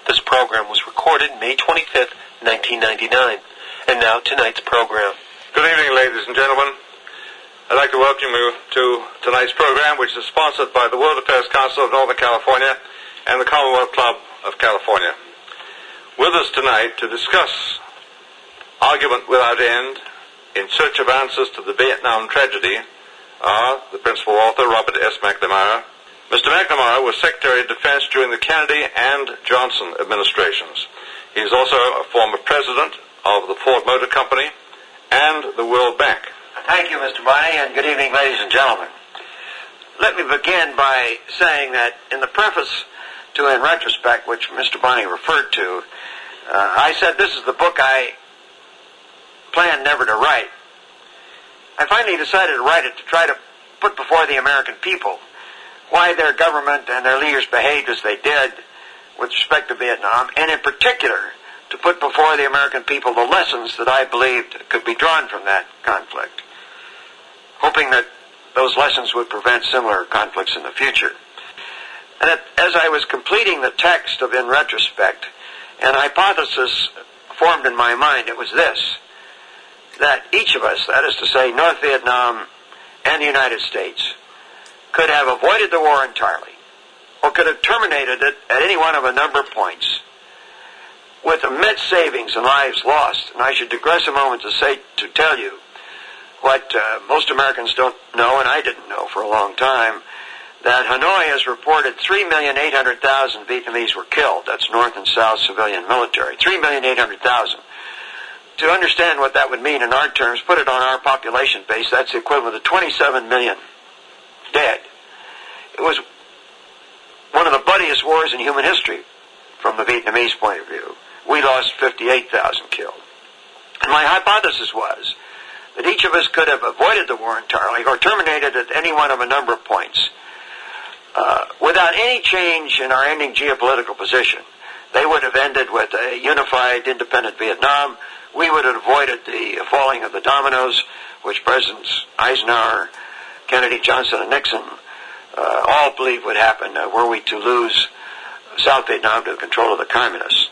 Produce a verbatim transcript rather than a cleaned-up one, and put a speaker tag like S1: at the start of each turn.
S1: This program was recorded May twenty-fifth, nineteen ninety-nine. And now, tonight's program.
S2: Good evening, ladies and gentlemen. I'd like to welcome you to tonight's program, which is sponsored by the World Affairs Council of Northern California and the Commonwealth Club of California. With us tonight to discuss Argument Without End, in search of answers to the Vietnam tragedy, are the principal author, Robert S. McNamara. Mister McNamara was Secretary of Defense during the Kennedy and Johnson administrations. He is also a former president of the Ford Motor Company and the World Bank.
S3: Thank you, Mister Bonney, and good evening, ladies and gentlemen. Let me begin by saying that in the preface to In Retrospect, which Mister Bonney referred to, uh, I said this is the book I planned never to write. I finally decided to write it to try to put before the American people why their government and their leaders behaved as they did with respect to Vietnam, and in particular, to put before the American people the lessons that I believed could be drawn from that conflict, hoping that those lessons would prevent similar conflicts in the future. And as I was completing the text of In Retrospect, an hypothesis formed in my mind. It was this, that each of us, that is to say North Vietnam and the United States, could have avoided the war entirely, or could have terminated it at any one of a number of points, with immense savings and lives lost. And I should digress a moment to say, to tell you what uh, most Americans don't know, and I didn't know for a long time, that Hanoi has reported three million eight hundred thousand Vietnamese were killed. That's North and South civilian military. three million eight hundred thousand. To understand what that would mean in our terms, put it on our population base, that's the equivalent of twenty-seven million dead. It was one of the bloodiest wars in human history from the Vietnamese point of view. We lost fifty-eight thousand killed. And my hypothesis was that each of us could have avoided the war entirely or terminated at any one of a number of points uh, without any change in our ending geopolitical position. They would have ended with a unified, independent Vietnam. We would have avoided the falling of the dominoes, which Presidents Eisenhower, Kennedy, Johnson, and Nixon uh, all believed would happen uh, were we to lose South Vietnam to the control of the communists.